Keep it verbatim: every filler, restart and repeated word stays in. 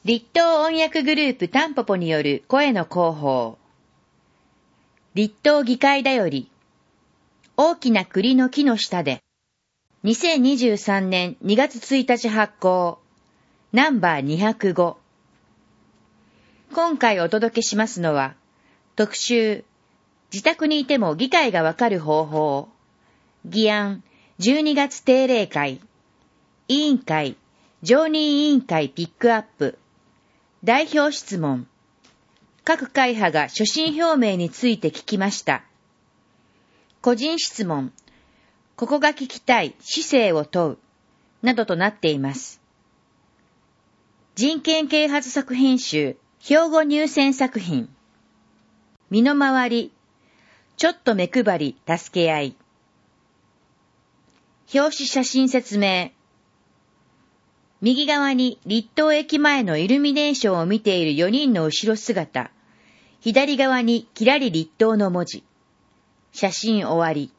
立東音訳グループタンポポによる声の広報。立東議会だより、大きな栗の木の下で、にせんにじゅうさんねんにがつついたち発行、ナンバーにひゃくご。今回お届けしますのは、特集、自宅にいても議会がわかる方法、議案じゅうにがつ定例会、委員会、常任委員会ピックアップ、代表質問、各会派が所信表明について聞きました。個人質問、ここが聞きたい姿勢を問う、などとなっています。人権啓発作品集、兵庫入選作品。身の回り、ちょっと目配り、助け合い。表紙写真説明。右側に立東駅前のイルミネーションを見ているよにんの後ろ姿。左側にきらり立東の文字。写真終わり。